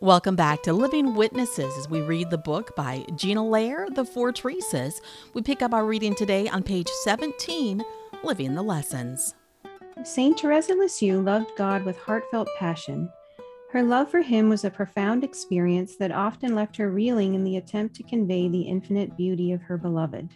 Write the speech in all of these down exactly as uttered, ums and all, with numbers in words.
Welcome back to Living Witnesses as we read the book by Gina Lair, The Four Teresas. We pick up our reading today on page seventeen, Living the Lessons. Saint Therese of Lisieux loved God with heartfelt passion. Her love for him was a profound experience that often left her reeling in the attempt to convey the infinite beauty of her beloved.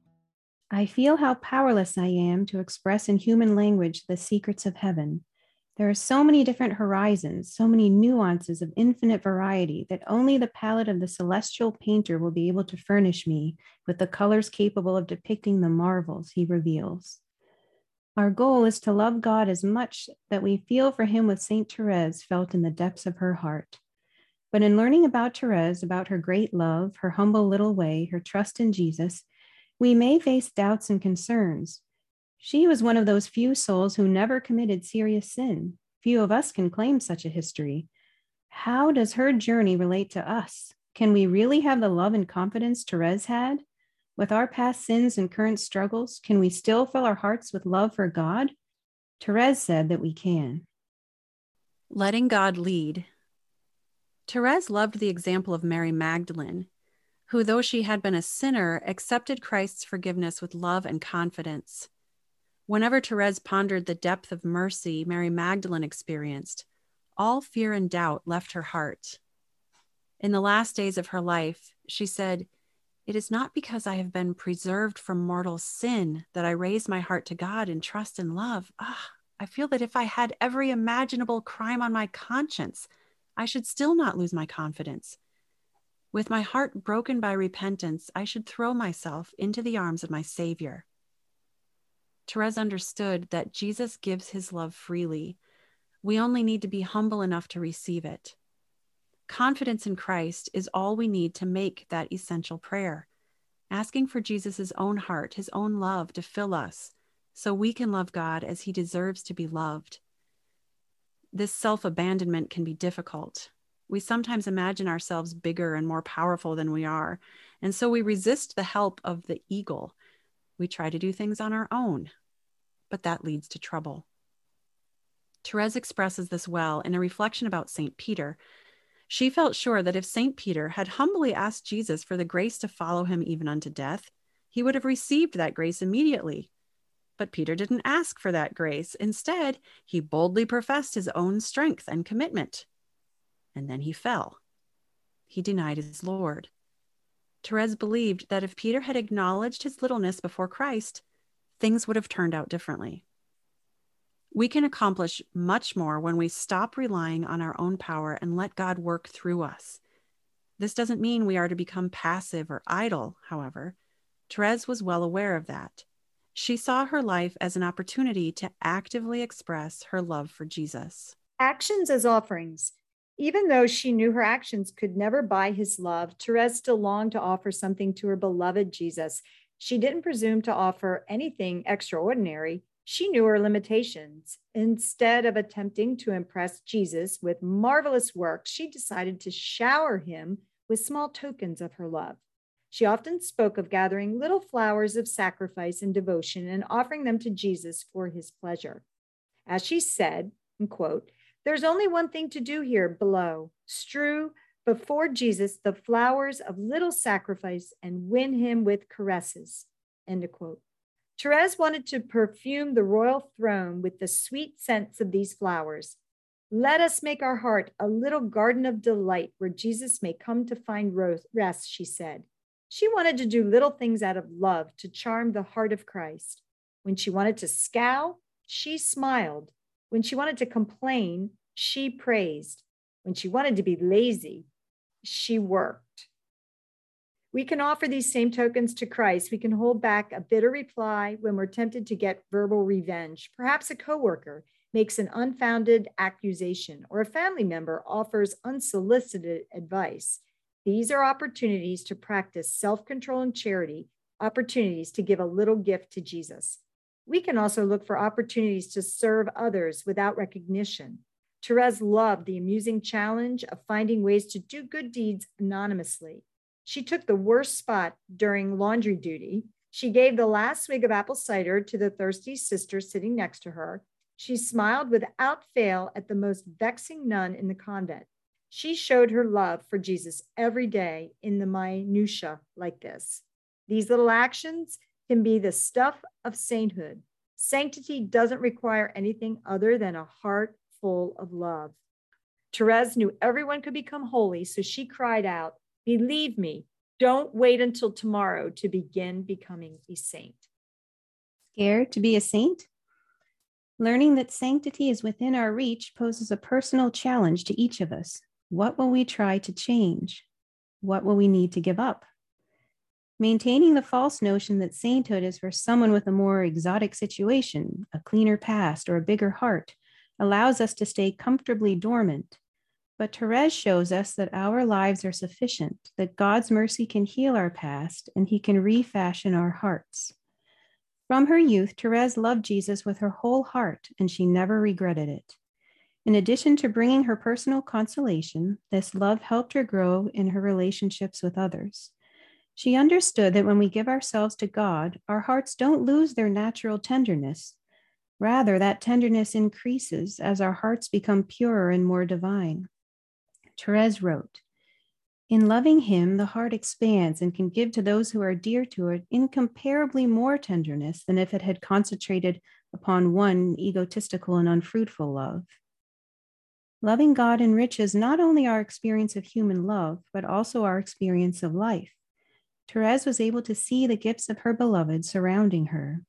I feel how powerless I am to express in human language the secrets of heaven. There are so many different horizons, so many nuances of infinite variety that only the palette of the celestial painter will be able to furnish me with the colors capable of depicting the marvels he reveals. Our goal is to love God as much that we feel for him with Saint Therese felt in the depths of her heart. But in learning about Therese, about her great love, her humble little way, her trust in Jesus, we may face doubts and concerns. She was one of those few souls who never committed serious sin. Few of us can claim such a history. How does her journey relate to us? Can we really have the love and confidence Therese had? With our past sins and current struggles, can we still fill our hearts with love for God? Therese said that we can. Letting God lead. Therese loved the example of Mary Magdalene, who, though she had been a sinner, accepted Christ's forgiveness with love and confidence. Whenever Therese pondered the depth of mercy Mary Magdalene experienced, all fear and doubt left her heart. In the last days of her life, she said, "It is not because I have been preserved from mortal sin that I raise my heart to God in trust and love. Ah, I feel that if I had every imaginable crime on my conscience, I should still not lose my confidence. With my heart broken by repentance, I should throw myself into the arms of my Savior." Therese understood that Jesus gives his love freely. We only need to be humble enough to receive it. Confidence in Christ is all we need to make that essential prayer, asking for Jesus' own heart, his own love to fill us so we can love God as he deserves to be loved. This self-abandonment can be difficult. We sometimes imagine ourselves bigger and more powerful than we are, and so we resist the help of the eagle. We try to do things on our own, but that leads to trouble. Therese expresses this well in a reflection about Saint Peter. She felt sure that if Saint Peter had humbly asked Jesus for the grace to follow him even unto death, he would have received that grace immediately. But Peter didn't ask for that grace. Instead, he boldly professed his own strength and commitment. And then he fell. He denied his Lord. Therese believed that if Peter had acknowledged his littleness before Christ, things would have turned out differently. We can accomplish much more when we stop relying on our own power and let God work through us. This doesn't mean we are to become passive or idle, however. Therese was well aware of that. She saw her life as an opportunity to actively express her love for Jesus. Actions as offerings. Even though she knew her actions could never buy his love, Therese still longed to offer something to her beloved Jesus. She didn't presume to offer anything extraordinary. She knew her limitations. Instead of attempting to impress Jesus with marvelous works, she decided to shower him with small tokens of her love. She often spoke of gathering little flowers of sacrifice and devotion and offering them to Jesus for his pleasure. As she said, and quote, "There's only one thing to do here below, strew before Jesus the flowers of little sacrifice and win him with caresses," end of quote. Therese wanted to perfume the royal throne with the sweet scents of these flowers. "Let us make our heart a little garden of delight where Jesus may come to find rest," she said. She wanted to do little things out of love to charm the heart of Christ. When she wanted to scowl, she smiled. When she wanted to complain, she praised. When she wanted to be lazy, she worked. We can offer these same tokens to Christ. We can hold back a bitter reply when we're tempted to get verbal revenge. Perhaps a coworker makes an unfounded accusation, or a family member offers unsolicited advice. These are opportunities to practice self-control and charity, opportunities to give a little gift to Jesus. We can also look for opportunities to serve others without recognition. Therese loved the amusing challenge of finding ways to do good deeds anonymously. She took the worst spot during laundry duty. She gave the last swig of apple cider to the thirsty sister sitting next to her. She smiled without fail at the most vexing nun in the convent. She showed her love for Jesus every day in the minutia like this. These little actions can be the stuff of sainthood. Sanctity doesn't require anything other than a heart full of love. Therese knew everyone could become holy, so she cried out, "Believe me, don't wait until tomorrow to begin becoming a saint." Scared to be a saint? Learning that sanctity is within our reach poses a personal challenge to each of us. What will we try to change? What will we need to give up? Maintaining the false notion that sainthood is for someone with a more exotic situation, a cleaner past, or a bigger heart allows us to stay comfortably dormant. But Therese shows us that our lives are sufficient, that God's mercy can heal our past, and he can refashion our hearts. From her youth, Therese loved Jesus with her whole heart, and she never regretted it. In addition to bringing her personal consolation, this love helped her grow in her relationships with others. She understood that when we give ourselves to God, our hearts don't lose their natural tenderness. Rather, that tenderness increases as our hearts become purer and more divine. Therese wrote, "In loving him, the heart expands and can give to those who are dear to it incomparably more tenderness than if it had concentrated upon one egotistical and unfruitful love." Loving God enriches not only our experience of human love, but also our experience of life. Therese was able to see the gifts of her beloved surrounding her.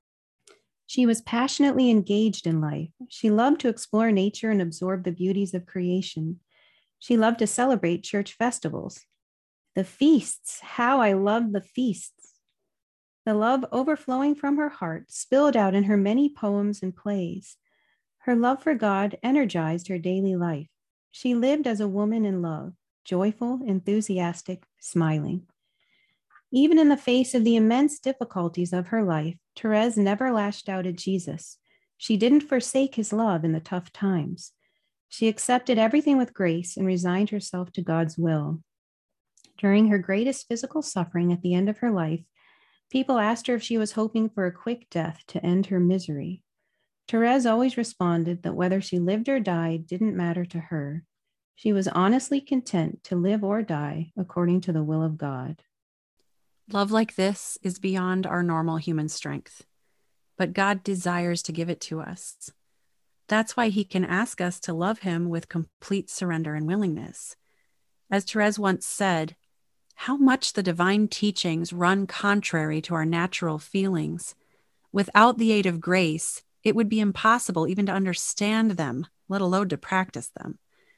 She was passionately engaged in life. She loved to explore nature and absorb the beauties of creation. She loved to celebrate church festivals. The feasts, how I loved the feasts. The love overflowing from her heart spilled out in her many poems and plays. Her love for God energized her daily life. She lived as a woman in love, joyful, enthusiastic, smiling. Even in the face of the immense difficulties of her life, Therese never lashed out at Jesus. She didn't forsake his love in the tough times. She accepted everything with grace and resigned herself to God's will. During her greatest physical suffering at the end of her life, people asked her if she was hoping for a quick death to end her misery. Therese always responded that whether she lived or died didn't matter to her. She was honestly content to live or die according to the will of God. Love like this is beyond our normal human strength, but God desires to give it to us. That's why he can ask us to love him with complete surrender and willingness. As Therese once said, how much the divine teachings run contrary to our natural feelings. Without the aid of grace, it would be impossible even to understand them, let alone to practice them.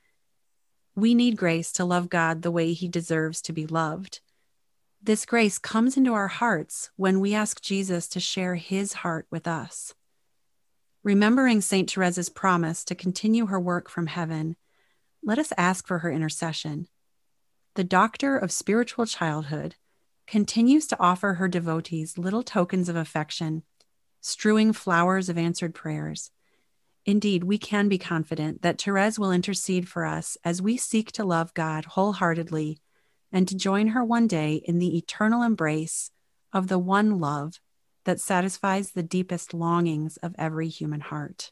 We need grace to love God the way he deserves to be loved. This grace comes into our hearts when we ask Jesus to share his heart with us. Remembering Saint Therese's promise to continue her work from heaven, let us ask for her intercession. The doctor of spiritual childhood continues to offer her devotees little tokens of affection, strewing flowers of answered prayers. Indeed, we can be confident that Therese will intercede for us as we seek to love God wholeheartedly and to join her one day in the eternal embrace of the one love that satisfies the deepest longings of every human heart.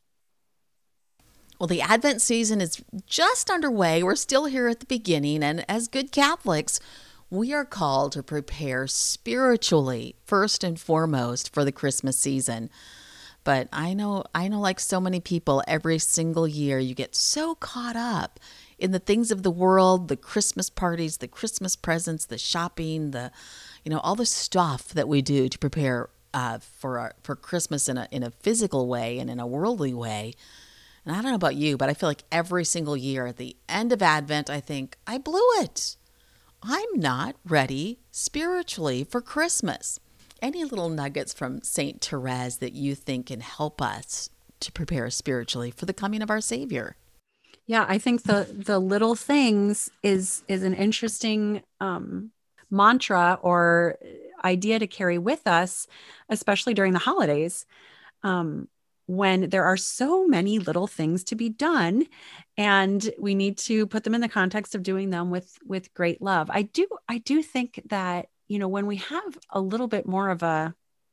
Well, the Advent season is just underway. We're still here at the beginning, and as good Catholics, we are called to prepare spiritually, first and foremost, for the Christmas season. But I know, I know, like so many people, every single year you get so caught up in the things of the world, the Christmas parties, the Christmas presents, the shopping, the, you know, all the stuff that we do to prepare uh, for our, for Christmas in a in a physical way and in a worldly way. And I don't know about you, but I feel like every single year at the end of Advent, I think, I blew it. I'm not ready spiritually for Christmas. Any little nuggets from Saint Therese that you think can help us to prepare spiritually for the coming of our Savior? Yeah, I think the the little things is is an interesting um, mantra or idea to carry with us, especially during the holidays, um, when there are so many little things to be done, and we need to put them in the context of doing them with with great love. I do I do think that, you know, when we have a little bit more of a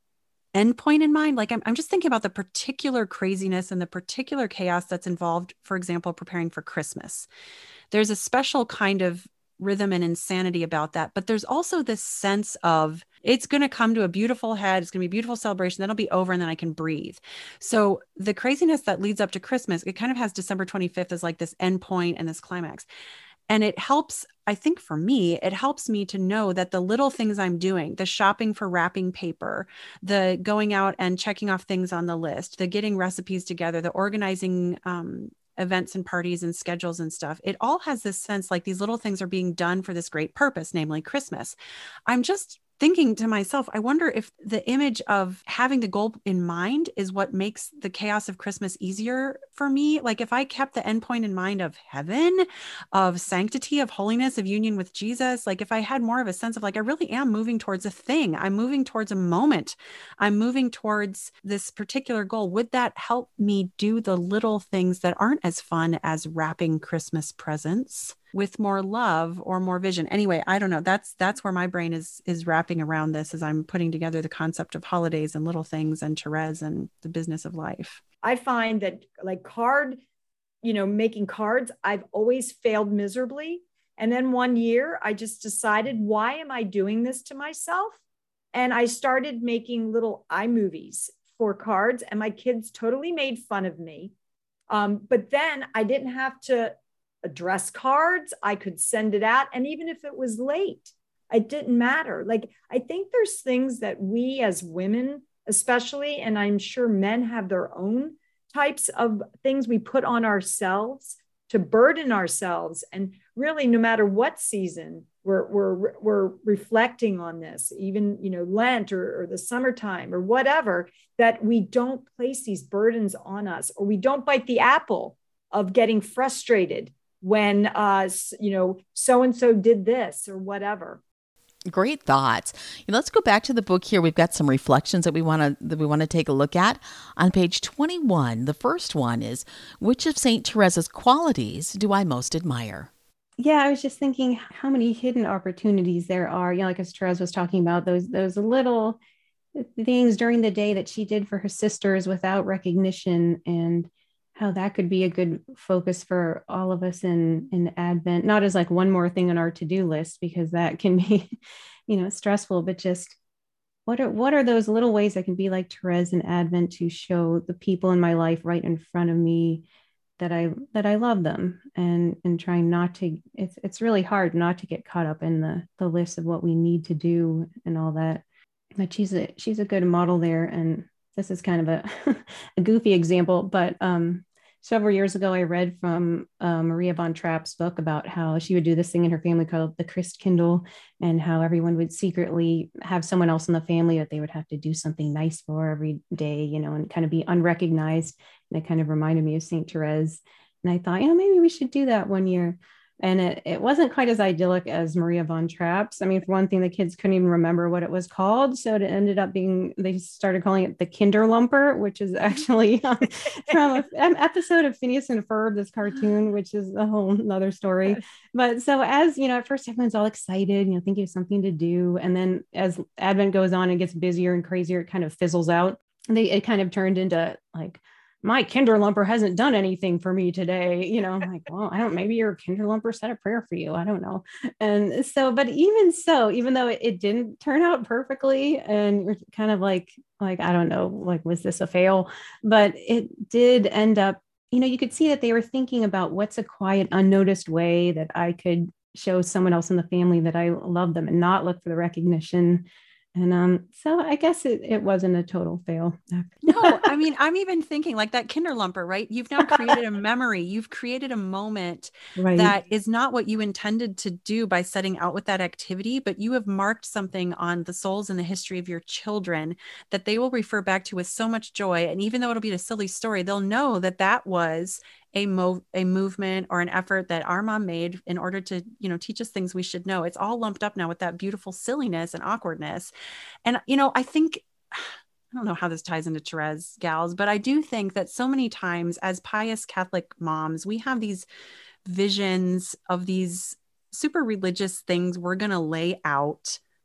endpoint in mind. Like I'm, I'm just thinking about the particular craziness and the particular chaos that's involved, for example, preparing for Christmas. There's a special kind of rhythm and insanity about that. But there's also this sense of it's going to come to a beautiful head. It's going to be a beautiful celebration. Then it'll be over and then I can breathe. So the craziness that leads up to Christmas, it kind of has December twenty-fifth as like this endpoint and this climax. And it helps, I think for me, it helps me to know that the little things I'm doing, the shopping for wrapping paper, the going out and checking off things on the list, the getting recipes together, the organizing um, events and parties and schedules and stuff, it all has this sense like these little things are being done for this great purpose, namely Christmas. I'm just thinking to myself, I wonder if the image of having the goal in mind is what makes the chaos of Christmas easier for me. Like if I kept the endpoint in mind of heaven, of sanctity, of holiness, of union with Jesus, like if I had more of a sense of like, I really am moving towards a thing, I'm moving towards a moment, I'm moving towards this particular goal, would that help me do the little things that aren't as fun as wrapping Christmas presents with more love or more vision? Anyway, I don't know. That's that's where my brain is is wrapping around this as I'm putting together the concept of holidays and little things and Therese and the business of life. I find that like card, you know, making cards, I've always failed miserably. And then one year I just decided, why am I doing this to myself? And I started making little iMovies for cards, and my kids totally made fun of me. Um, but then I didn't have to address cards. I could send it out. And even if it was late, it didn't matter. Like, I think there's things that we as women, especially, and I'm sure men have their own types of things we put on ourselves to burden ourselves. And really, no matter what season, we're, we're, we're reflecting on this, even, you know, Lent or, or the summertime or whatever, that we don't place these burdens on us, or we don't bite the apple of getting frustrated when, uh, you know, so-and-so did this or whatever. Great thoughts. Let's go back to the book here. We've got some reflections that we want to that we want to take a look at. On page twenty-one, the first one is, which of Saint Teresa's qualities do I most admire? Yeah, I was just thinking how many hidden opportunities there are. You know, like as Therese was talking about, those those little things during the day that she did for her sisters without recognition, and how that could be a good focus for all of us in, in Advent, not as like one more thing on our to-do list, because that can be, you know, stressful, but just what are, what are those little ways I can be like Therese in Advent to show the people in my life right in front of me that I, that I love them, and, and trying not to, it's, it's really hard not to get caught up in the, the list of what we need to do and all that. But she's a, she's a good model there. And this is kind of a, a goofy example, but, um, several years ago, I read from uh, Maria von Trapp's book about how she would do this thing in her family called the Christkindl, and how everyone would secretly have someone else in the family that they would have to do something nice for every day, you know, and kind of be unrecognized. And it kind of reminded me of Saint Therese. And I thought, you know, maybe we should do that one year. And it, it wasn't quite as idyllic as Maria von Trapp's. I mean, for one thing, the kids couldn't even remember what it was called. So it ended up being, they started calling it the Kinderlumper, which is actually um, from a, an episode of Phineas and Ferb, this cartoon, which is a whole nother story. But so as, you know, at first everyone's all excited, you know, thinking of something to do. And then as Advent goes on and gets busier and crazier, it kind of fizzles out. They, it kind of turned into like, my Kinderlumper hasn't done anything for me today. You know, I'm like, well, I don't, maybe your Kinderlumper said a prayer for you. I don't know. And so, but even so, even though it, it didn't turn out perfectly, and you're kind of like, like, I don't know, like, was this a fail? But it did end up, you know, you could see that they were thinking about what's a quiet, unnoticed way that I could show someone else in the family that I love them and not look for the recognition. And um, so I guess it, it wasn't a total fail. No, I mean, I'm even thinking like that Kinderlumper, right? You've now created a memory. You've created a moment right. that is not what you intended to do by setting out with that activity, but you have marked something on the souls and the history of your children that they will refer back to with so much joy. And even though it'll be a silly story, they'll know that that was a mo a movement or an effort that our mom made in order to, you know, teach us things we should know. It's all lumped up now with that beautiful silliness and awkwardness. And, you know, I think, I don't know how this ties into Therese, gals, but I do think that so many times as pious Catholic moms, we have these visions of these super religious things we're going to lay out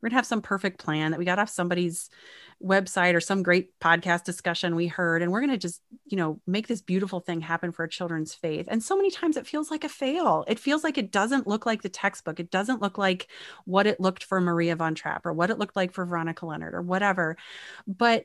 we're gonna have some perfect plan that we got off somebody's website or some great podcast discussion we heard. And we're going to just, you know, make this beautiful thing happen for our children's faith. And so many times it feels like a fail. It feels like it doesn't look like the textbook. It doesn't look like what it looked for Maria von Trapp or what it looked like for Veronica Leonard or whatever. But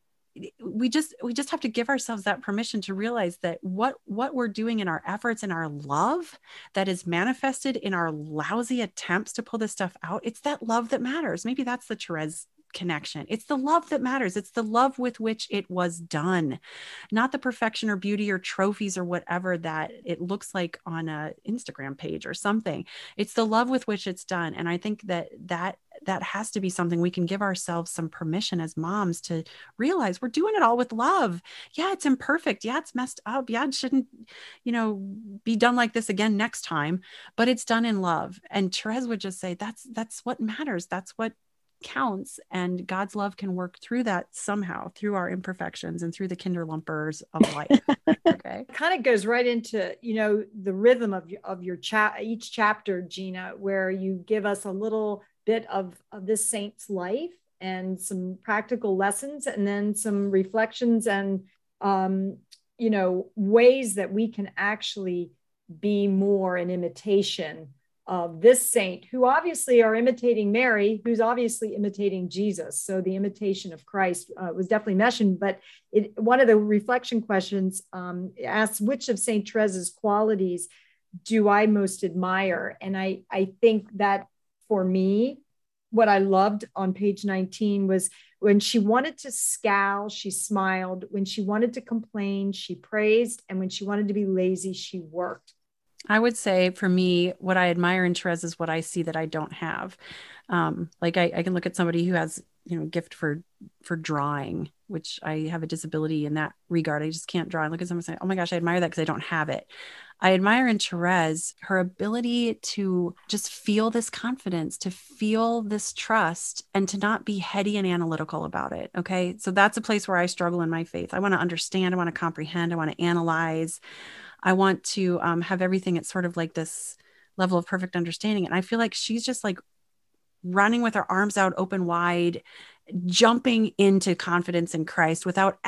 we just, we just have to give ourselves that permission to realize that what, what we're doing in our efforts and our love that is manifested in our lousy attempts to pull this stuff out, it's that love that matters. Maybe that's the Therese connection. It's the love that matters. It's the love with which it was done, not the perfection or beauty or trophies or whatever that it looks like on a Instagram page or something. It's the love with which it's done. And I think that that that has to be something we can give ourselves some permission as moms to realize we're doing it all with love. Yeah, it's imperfect. Yeah, it's messed up. Yeah, it shouldn't, you know, be done like this again next time, but it's done in love. And Therese would just say, that's, that's what matters. That's what counts. And God's love can work through that somehow, through our imperfections and through the kinderlumpers of life. Okay. It kind of goes right into, you know, the rhythm of, of your chat, each chapter, Gina, where you give us a little bit of, of this saint's life and some practical lessons, and then some reflections and, um, you know, ways that we can actually be more in imitation of this saint, who obviously are imitating Mary, who's obviously imitating Jesus. So the imitation of Christ uh, was definitely mentioned, but it, one of the reflection questions um, asks, which of Saint Therese's qualities do I most admire? And I, I think that for me, what I loved on page nineteen was when she wanted to scowl, she smiled. When she wanted to complain, she praised. And when she wanted to be lazy, she worked. I would say for me, what I admire in Therese is what I see that I don't have. Um, like I, I can look at somebody who has, you know, a gift for, for drawing, which I have a disability in that regard. I just can't draw. I look at someone and say, oh my gosh, I admire that because I don't have it. I admire in Therese her ability to just feel this confidence, to feel this trust, and to not be heady and analytical about it. Okay. So that's a place where I struggle in my faith. I want to understand, I want to comprehend, I want to analyze. I want to um, have everything at sort of like this level of perfect understanding. And I feel like she's just like running with her arms out open wide, jumping into confidence in Christ without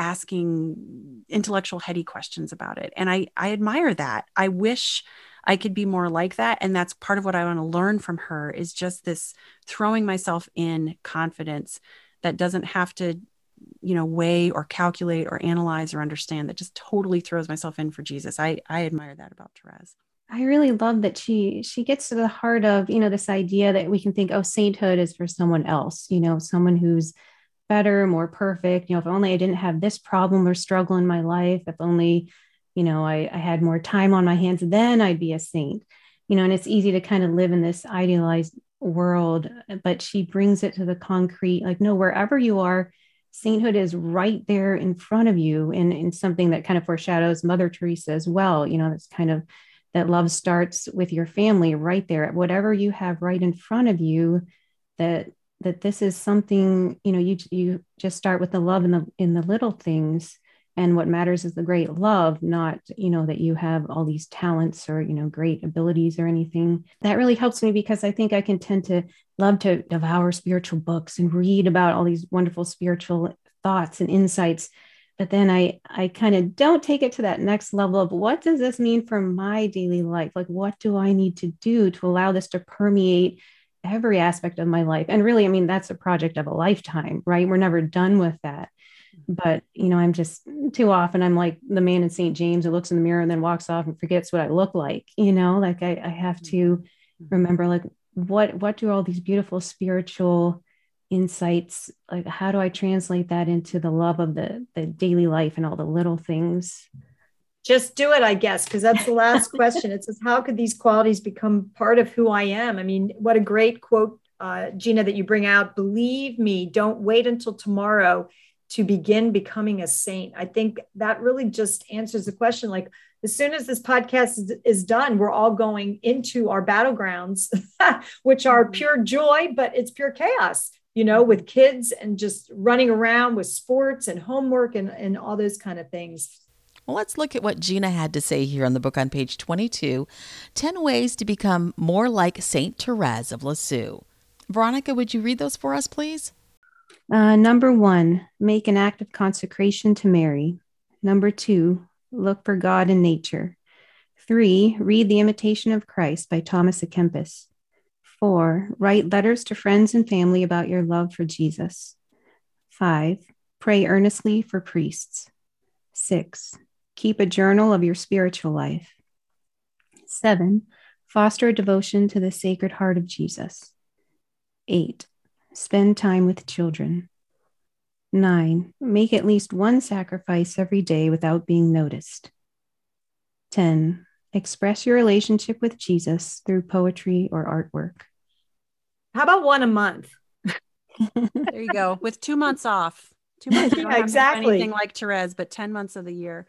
asking intellectual heady questions about it. And I, I admire that. I wish I could be more like that. And that's part of what I want to learn from her, is just this throwing myself in confidence that doesn't have to, you know, weigh or calculate or analyze or understand, that just totally throws myself in for Jesus. I, I admire that about Therese. I really love that she she gets to the heart of, you know, this idea that we can think, oh, sainthood is for someone else, you know, someone who's better, more perfect. You know, if only I didn't have this problem or struggle in my life, if only, you know, I, I had more time on my hands, then I'd be a saint, you know. And it's easy to kind of live in this idealized world, but she brings it to the concrete, like, no, wherever you are, sainthood is right there in front of you. And, and something that kind of foreshadows Mother Teresa as well. You know, that's kind of that love starts with your family right there, whatever you have right in front of you, that, that this is something, you know, you, you just start with the love in the, in the little things. And what matters is the great love, not, you know, that you have all these talents or, you know, great abilities or anything. That really helps me, because I think I can tend to love to devour spiritual books and read about all these wonderful spiritual thoughts and insights. But then I, I kind of don't take it to that next level of, what does this mean for my daily life? Like, what do I need to do to allow this to permeate every aspect of my life? And really, I mean, that's a project of a lifetime, right? We're never done with that. But, you know, I'm just too often, I'm like the man in Saint James who looks in the mirror and then walks off and forgets what I look like, you know, like I, I have to remember, like, what, what do all these beautiful spiritual insights, like, how do I translate that into the love of the, the daily life and all the little things? Just do it, I guess, because that's the last question. It says, how could these qualities become part of who I am? I mean, what a great quote, uh, Gina, that you bring out. Believe me, don't wait until tomorrow to begin becoming a saint. I think that really just answers the question. Like, as soon as this podcast is, is done, we're all going into our battlegrounds, which are pure joy, but it's pure chaos, you know, with kids and just running around with sports and homework and, and all those kind of things. Well, let's look at what Gina had to say here in the book on page twenty-two, ten ways to become more like Saint Therese of Lisieux. Veronica, would you read those for us, please? Uh, number one, make an act of consecration to Mary. Number two, look for God in nature. Three, read The Imitation of Christ by Thomas à Kempis. Four, write letters to friends and family about your love for Jesus. Five, pray earnestly for priests. Six, keep a journal of your spiritual life. Seven, foster a devotion to the Sacred Heart of Jesus. Eight, spend time with children. Nine, make at least one sacrifice every day without being noticed. Ten, express your relationship with Jesus through poetry or artwork. How about one a month? There you go. With two months off. Two months. You don't Yeah, have exactly. to do anything like Therese, but ten months of the year.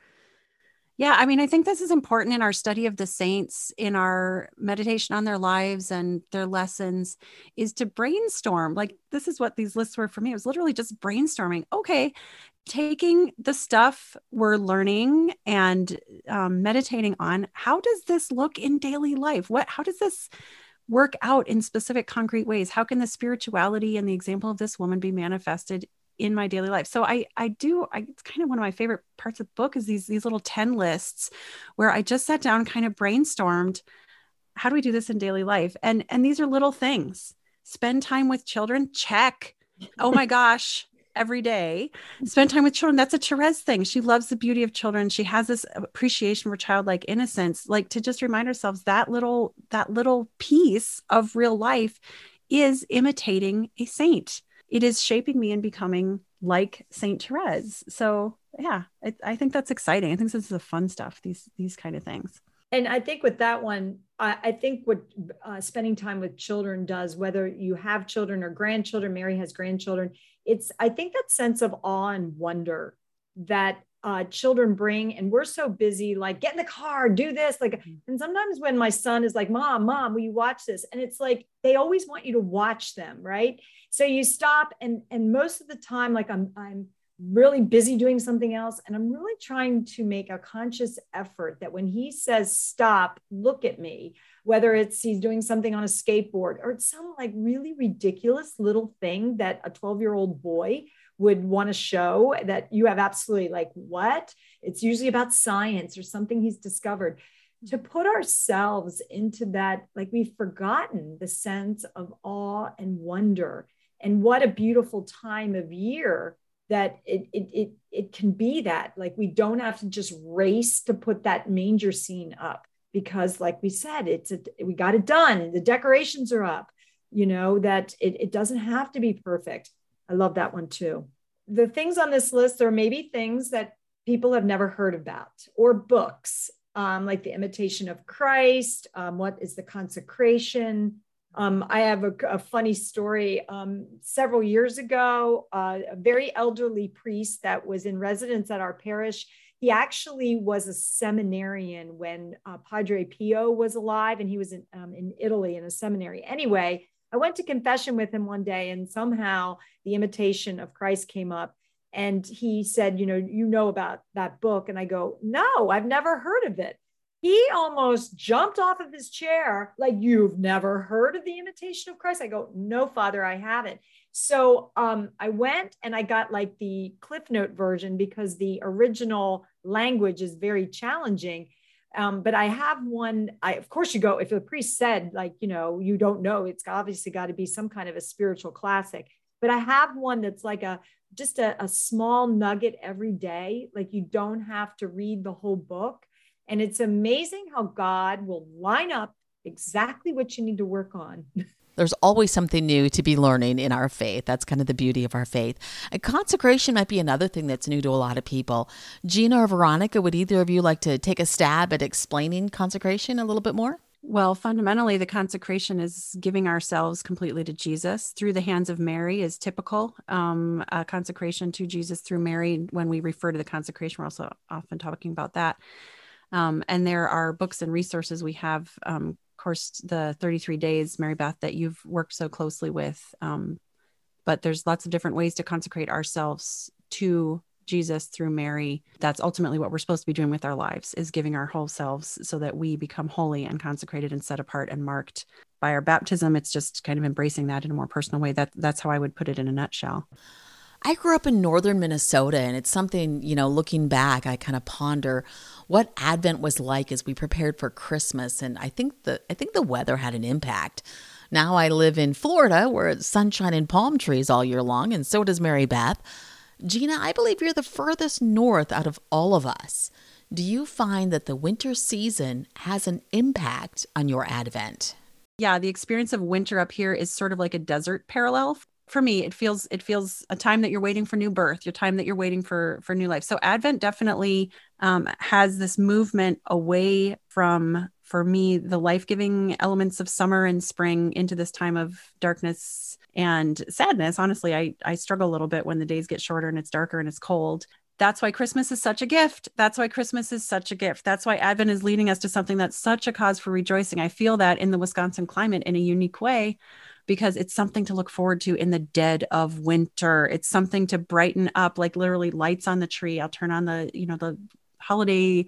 Yeah, I mean, I think this is important in our study of the saints, in our meditation on their lives and their lessons, is to brainstorm. Like, this is what these lists were for me. It was literally just brainstorming. Okay, taking the stuff we're learning and um, meditating on, how does this look in daily life? What, how does this work out in specific concrete ways? How can the spirituality and the example of this woman be manifested in my daily life? So I, I do, I, it's kind of one of my favorite parts of the book is these, these little ten lists where I just sat down, kind of brainstormed, how do we do this in daily life? And, and these are little things. Spend time with children. Check. Oh my gosh. Every day, spend time with children. That's a Therese thing. She loves the beauty of children. She has this appreciation for childlike innocence. Like, to just remind ourselves that little, that little piece of real life is imitating a saint. It is shaping me and becoming like Saint Therese. So yeah, I, I think that's exciting. I think this is the fun stuff, these, these kind of things. And I think with that one, I, I think what uh, spending time with children does, whether you have children or grandchildren, Mary has grandchildren, it's, I think that sense of awe and wonder that uh, children bring. And we're so busy, like, get in the car, do this. Like, and sometimes when my son is like, mom, mom, will you watch this? And it's like, they always want you to watch them. Right. So you stop. And, and most of the time, like I'm, I'm really busy doing something else. And I'm really trying to make a conscious effort that when he says, stop, look at me, whether it's he's doing something on a skateboard or it's some like really ridiculous little thing that a twelve year old boy would want to show that you have absolutely like, what? It's usually about science or something he's discovered. To put ourselves into that, like we've forgotten the sense of awe and wonder, and what a beautiful time of year that it, it, it, it can be, that like, we don't have to just race to put that manger scene up because like we said, it's a, we got it done. The decorations are up, you know, that it, it doesn't have to be perfect. I love that one too. The things on this list are maybe things that people have never heard about, or books, um, like The Imitation of Christ. Um, what is the consecration? Um, I have a, a funny story. Um, several years ago, uh, a very elderly priest that was in residence at our parish, he actually was a seminarian when uh, Padre Pio was alive, and he was in, um, in Italy in a seminary. Anyway, I went to confession with him one day, and somehow The Imitation of Christ came up. And he said, you know, you know about that book. And I go, no, I've never heard of it. He almost jumped off of his chair, like, you've never heard of The Imitation of Christ? I go, no, Father, I haven't. So um, I went and I got like the Cliff Note version because the original language is very challenging. Um, but I have one, I, of course you go, if the priest said like, you know, you don't know, it's obviously got to be some kind of a spiritual classic, but I have one that's like a, just a, a small nugget every day. Like, you don't have to read the whole book. And it's amazing how God will line up exactly what you need to work on. There's always something new to be learning in our faith. That's kind of the beauty of our faith. And consecration might be another thing that's new to a lot of people. Gina or Veronica, would either of you like to take a stab at explaining consecration a little bit more? Well, fundamentally, the consecration is giving ourselves completely to Jesus through the hands of Mary is typical. Um, a consecration to Jesus through Mary. When we refer to the consecration, we're also often talking about that. Um, and there are books and resources we have, um, of course, the thirty-three days, Mary Beth, that you've worked so closely with. Um, but there's lots of different ways to consecrate ourselves to Jesus through Mary. That's ultimately what we're supposed to be doing with our lives, is giving our whole selves so that we become holy and consecrated and set apart and marked by our baptism. It's just kind of embracing that in a more personal way. That that's how I would put it in a nutshell. I grew up in northern Minnesota, and it's something, you know, looking back, I kind of ponder what Advent was like as we prepared for Christmas. And I think the I think the weather had an impact. Now I live in Florida, where it's sunshine and palm trees all year long, and so does Mary Beth. Gina, I believe you're the furthest north out of all of us. Do you find that the winter season has an impact on your Advent? Yeah, the experience of winter up here is sort of like a desert parallel. For me, it feels it feels a time that you're waiting for new birth, your time that you're waiting for for new life. So Advent definitely um, has this movement away from, for me, the life-giving elements of summer and spring into this time of darkness and sadness. Honestly, I I struggle a little bit when the days get shorter and it's darker and it's cold. That's why Christmas is such a gift. That's why Christmas is such a gift. That's why Advent is leading us to something that's such a cause for rejoicing. I feel that in the Wisconsin climate in a unique way, because it's something to look forward to in the dead of winter. It's something to brighten up, like literally lights on the tree. I'll turn on the, you know, the holiday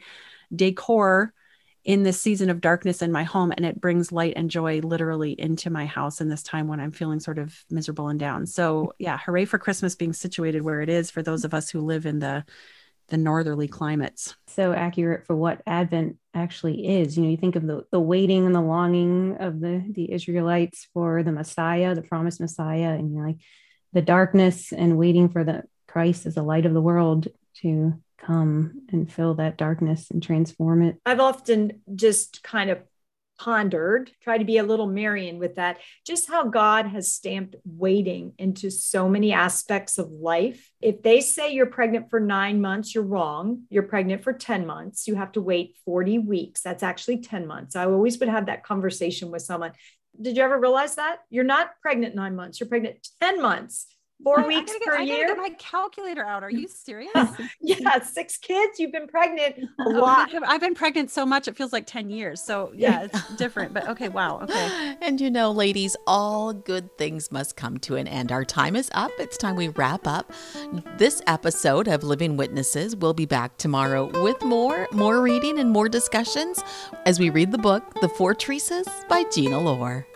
decor in this season of darkness in my home, and it brings light and joy literally into my house in this time when I'm feeling sort of miserable and down. So yeah, hooray for Christmas being situated where it is for those of us who live in the the northerly climates. So accurate for what Advent actually is. You know, you think of the, the waiting and the longing of the, the Israelites for the Messiah, the promised Messiah, and you know, like the darkness and waiting for the Christ as the light of the world to come and fill that darkness and transform it. I've often just kind of pondered, try to be a little Marian with that, just how God has stamped waiting into so many aspects of life. If they say you're pregnant for nine months, you're wrong. You're pregnant for ten months. You have to wait forty weeks. That's actually ten months. I always would have that conversation with someone. Did you ever realize that? You're not pregnant nine months. You're pregnant ten months. Four I, weeks I gotta, per I gotta year. Get my calculator out. Are you serious? Yeah, six kids. You've been pregnant a Oh, lot. I've been pregnant so much it feels like ten years. So yeah, it's different. But okay, wow. Okay. And you know, ladies, all good things must come to an end. Our time is up. It's time we wrap up this episode of Living Witnesses. We'll be back tomorrow with more, more reading and more discussions as we read the book, The Four Teresas by Gina Lohr.